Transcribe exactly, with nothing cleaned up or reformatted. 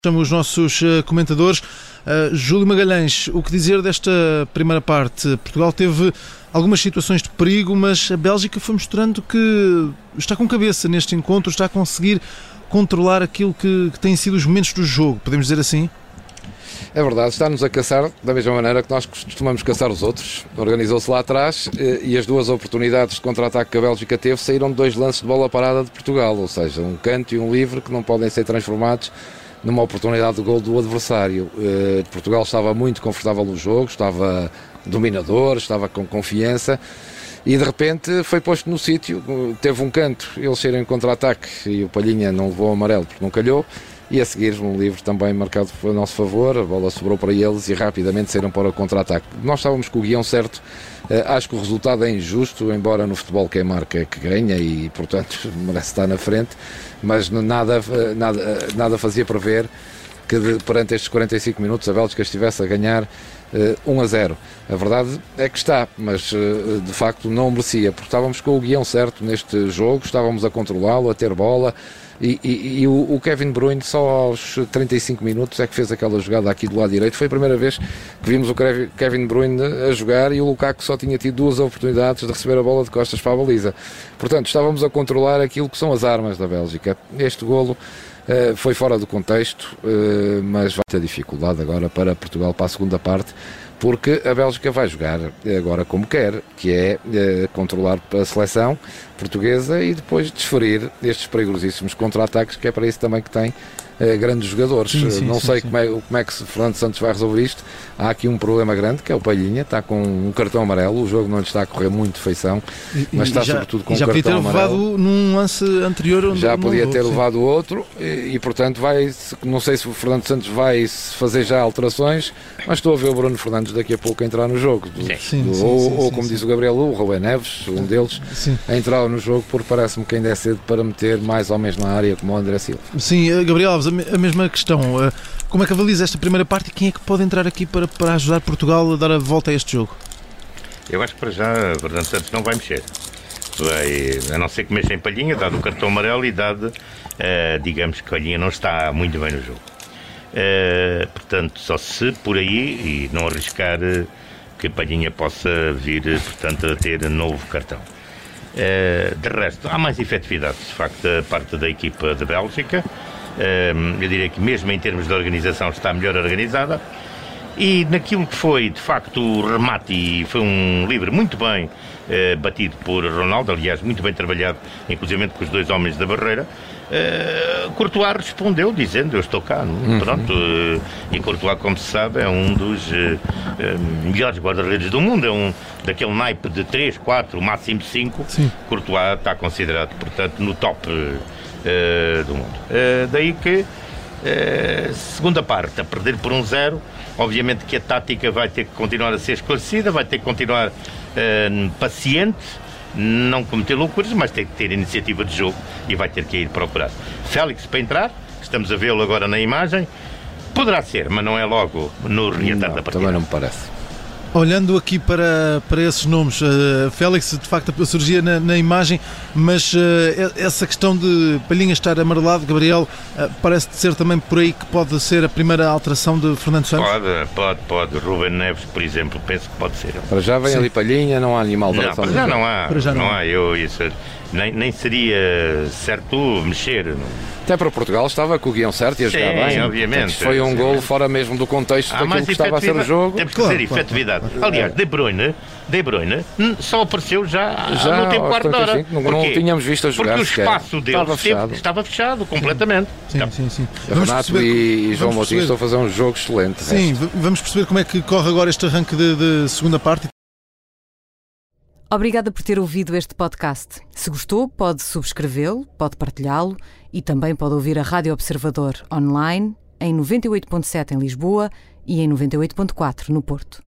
Chamo os nossos uh, comentadores. Uh, Júlio Magalhães, o que dizer desta primeira parte? Portugal teve algumas situações de perigo, mas a Bélgica foi mostrando que está com cabeça neste encontro, está a conseguir controlar aquilo que, que têm sido os momentos do jogo, podemos dizer assim? É verdade, está-nos a caçar da mesma maneira que nós costumamos caçar os outros. Organizou-se lá atrás e as duas oportunidades de contra-ataque que a Bélgica teve saíram de dois lances de bola parada de Portugal, ou seja, um canto e um livre que não podem ser transformados numa oportunidade de gol do adversário. Portugal estava muito confortável no jogo, estava dominador, estava com confiança e de repente foi posto no sítio, teve um canto, eles saíram em contra-ataque e o Palhinha não levou o amarelo porque não calhou. E a seguir um livre também marcado a nosso favor, a bola sobrou para eles e rapidamente saíram para o contra-ataque. Nós estávamos com o guião certo, acho que o resultado é injusto, embora no futebol quem marca é que ganha e portanto merece estar na frente, mas nada, nada, nada fazia prever que perante estes quarenta e cinco minutos a Bélgica estivesse a ganhar um a zero. A verdade é que está, mas de facto não merecia, porque estávamos com o guião certo neste jogo, estávamos a controlá-lo, a ter bola. E, e, e o, o Kevin De Bruyne só aos trinta e cinco minutos é que fez aquela jogada aqui do lado direito. Foi a primeira vez que vimos o Kevin De Bruyne a jogar e o Lukaku só tinha tido duas oportunidades de receber a bola de costas para a baliza. Portanto, estávamos a controlar aquilo que são as armas da Bélgica. Este golo uh, foi fora do contexto, uh, mas vai ter dificuldade agora para Portugal para a segunda parte, porque a Bélgica vai jogar agora como quer, que é eh, controlar a seleção portuguesa e depois desferir estes perigosíssimos contra-ataques, que é para isso também que tem eh, grandes jogadores. Sim, sim, Não sim, sei sim. Como, é, como é que Fernando Santos vai resolver isto. Há aqui um problema grande, que é o Palhinha, está com um cartão amarelo, o jogo não lhe está a correr muito de feição, mas está já, sobretudo com um cartão amarelo. Já podia ter levado num lance anterior. Onde já podia levou, ter sim. levado outro e, e portanto vai, não sei se o Fernando Santos vai fazer já alterações, mas estou a ver o Bruno Fernandes daqui a pouco a entrar no jogo. Do, sim, do, sim, ou, sim, ou sim, como sim. diz o Gabriel, o Rubén Neves, um deles, sim. a entrar no jogo, porque parece-me que ainda é cedo para meter mais homens na área como o André Silva. Sim, Gabriel Alves, a mesma questão. Como é que avalias esta primeira parte e quem é que pode entrar aqui para, para ajudar Portugal a dar a volta a este jogo? Eu acho que para já Fernando Santos não vai mexer. Vai, a não ser que mexa em Palhinha, dado o cartão amarelo e dado, uh, digamos que Palhinha não está muito bem no jogo. Uh, portanto, só se por aí, e não arriscar uh, que Palhinha possa vir, uh, portanto, a ter novo cartão. Uh, de resto, há mais efetividade, de facto, da parte da equipa da Bélgica. Uh, eu diria que mesmo em termos de organização está melhor organizada. E naquilo que foi, de facto, o remate, e foi um livre muito bem uh, batido por Ronaldo, aliás, muito bem trabalhado, inclusive com os dois homens da barreira, uh, Courtois respondeu dizendo, eu estou cá, uhum. Pronto, uh, e Courtois, como se sabe, é um dos uh, uh, melhores guarda-redes do mundo, é um daquele naipe de três, quatro, máximo cinco, Sim. Courtois está considerado, portanto, no top uh, do mundo. Uh, daí que, uh, segunda parte, a perder por um zero, obviamente que a tática vai ter que continuar a ser esclarecida, vai ter que continuar uh, paciente, não cometer loucuras, mas tem que ter iniciativa de jogo e vai ter que ir procurar. Félix para entrar, estamos a vê-lo agora na imagem, poderá ser, mas não é logo no reatar da partida. Também não me parece. Olhando aqui para, para esses nomes, uh, Félix de facto surgia na, na imagem, mas uh, essa questão de Palhinha estar amarelado, Gabriel, uh, parece ser também por aí que pode ser a primeira alteração de Fernando Santos? Pode, pode, pode. Rubén Neves, por exemplo, penso que pode ser. Para já vem Sim. ali Palhinha, não há nenhuma Não, alteração. para já não há, para já não, não há. Eu, isso, nem, nem seria certo mexer. Até para Portugal estava com o guião certo e a Sim, jogar bem. obviamente. Foi um sim. gol fora mesmo do contexto Há daquilo que estava a ser o jogo. Temos que claro, dizer claro, efetividade. claro. Aliás, De Bruyne, De Bruyne só apareceu já, já no tempo quarto de hora. Não, não tínhamos visto a jogar. Porque o espaço dele estava fechado. estava fechado completamente. Sim, então, sim, sim. Renato perceber, e João Moutinho estão a fazer um jogo excelente. Sim, resto. Vamos perceber como é que corre agora este arranque de, de segunda parte. Obrigada por ter ouvido este podcast. Se gostou, pode subscrevê-lo, pode partilhá-lo e também pode ouvir a Rádio Observador online em noventa e oito ponto sete em Lisboa e em noventa e oito ponto quatro no Porto.